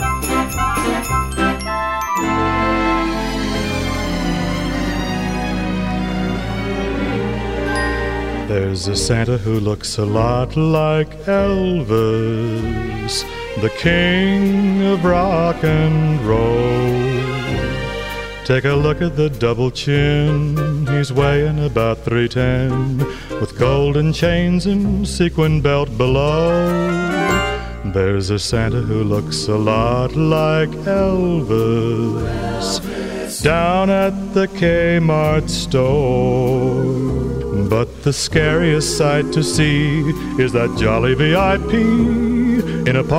There's a Santa who looks a lot like Elvis, the king of rock and roll. Take a look at the double chin, he's weighing about 310, with golden chains and sequin belt below. There's a Santa who looks a lot like Elvis, down at the Kmart store. But the scariest sight to see is that jolly VIP in a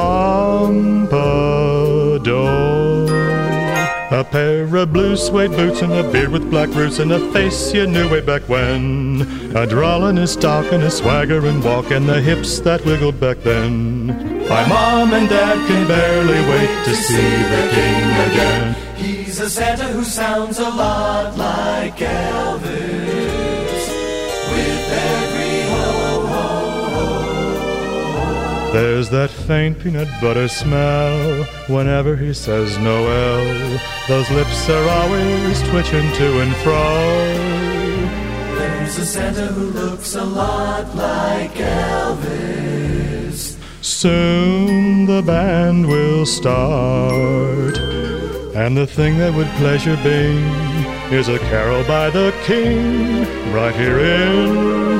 pompadour. A pair of blue suede boots and a beard with black roots and a face you knew way back when. A drawl in his talk and a swagger and walk and the hips that wiggled back then. My mom and dad can barely wait to see the king again. He's a Santa who sounds a lot like Elvis. With every ho-ho-ho. There's that faint peanut butter smell whenever he says Noel. Those lips are always twitching to and fro. There's a Santa who looks a lot like Elvis. Soon the band will start, and the thing that would pleasure be is a carol by the king right here in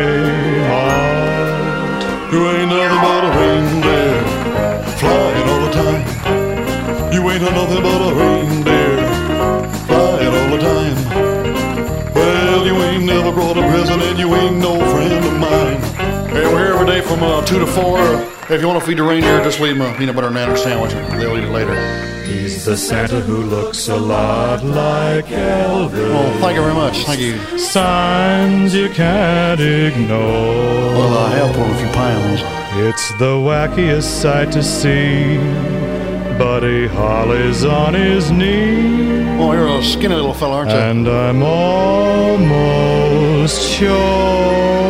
Kmart. You ain't nothing but a reindeer flying all the time. You ain't nothing but a reindeer flying all the time. Well, you ain't never brought a present and you ain't no friend of mine. Hey, we're here every day from 2 to 4. Hey, if you want to feed the reindeer, just leave them a peanut butter and nanner sandwich and they'll eat it later. He's the Santa who looks a lot like Elvis. Oh, thank you very much. Thank you. Signs you can't ignore. Well, I have put on a few pounds. It's the wackiest sight to see. Buddy Holly's on his knee. Oh, you're a skinny little fella, aren't you? And I'm almost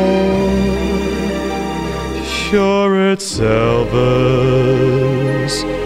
sure it's Elvis.